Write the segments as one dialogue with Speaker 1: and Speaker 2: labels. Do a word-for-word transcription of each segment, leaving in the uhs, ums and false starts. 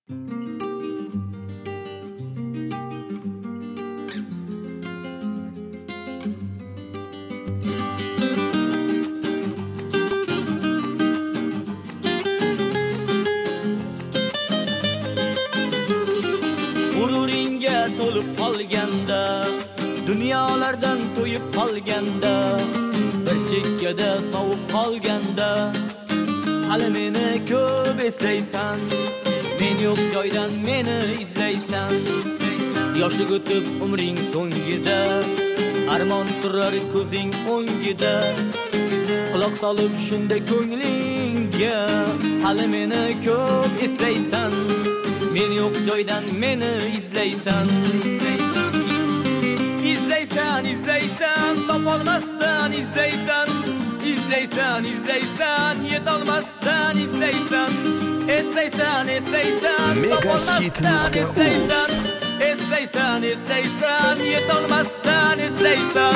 Speaker 1: G'ururingga to'lib qolganda, dunyolardan to'yib qolganda, bir chekkada sovib qolganda, hali meni ko'p eslaysan, men yo'q joydan meni izlaysan. Yoshlik o'tib umring so'ngida, armon turar ko'zing o'ngida, quloq solib shunda ko'nglingga, hali meni ko'p eslaysan, men yo'q joydan meni izlaysan. İzleysen, izleysen, topolmasdan izleysen, izleysen, izleysen, yetolmasdan izleysen, esleysen, esleysen, topolmasdan izleysen, esleysen, esleysen, yetolmasdan izleysen.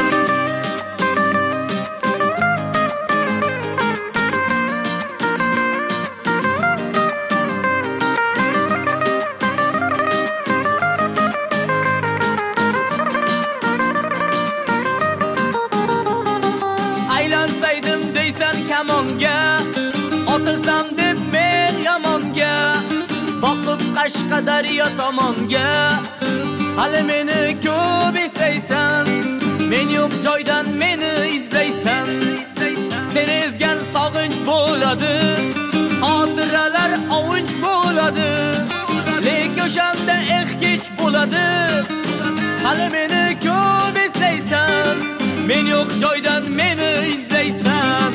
Speaker 1: Aylansaydım deysan kamonga, otilsam deb men yomonga, boqib Qashqadaryo tomonga, hali meni ko'p eslaysan, men yo'q joydan meni izlaysan. Seni ezgan sog'inch bo'ladi, xotiralar ovunch bo'ladi, lekin o'shanda eh kech bo'ladi, hali meni ko'p eslaysan, men yo'q joydan meni izlaysan.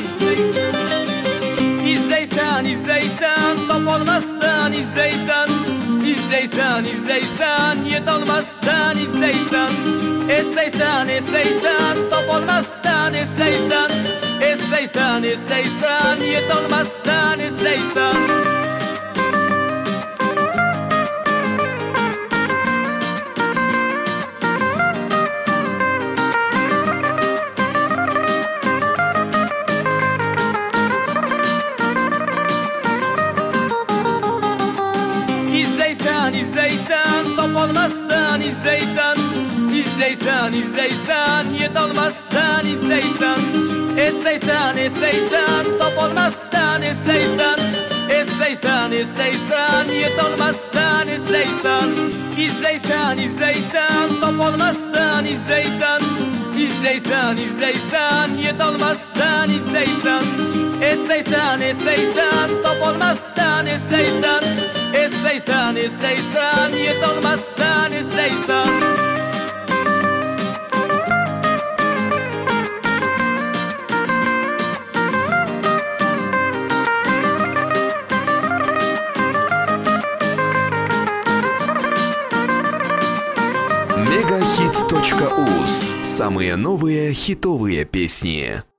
Speaker 1: İzleysen, izleysen, topolmasdan izleysen, izleysen, izleysen, yetolmasdan izleysen, esleysen, esleysen, topolmasdan esleysen, esleysen, esleysen, yetolmasdan esleysen. İzleysen, izleysen, topolmasdan izleysen, izleysen, izleysen, yetolmasdan izleysen, esleysen, esleysen, topolmasdan esleysen, esleysen, esleysen, yetolmasdan esleysen. İzleysen, izleysen, topolmasdan izleysen, izleysen, izleysen, yetolmasdan izleysen, esleysen, esleysen, topolmasdan esleysen, esleysen, esleysen, yetolmasdan esleysen.
Speaker 2: Мегахит точка уз. Самые новые хитовые песни.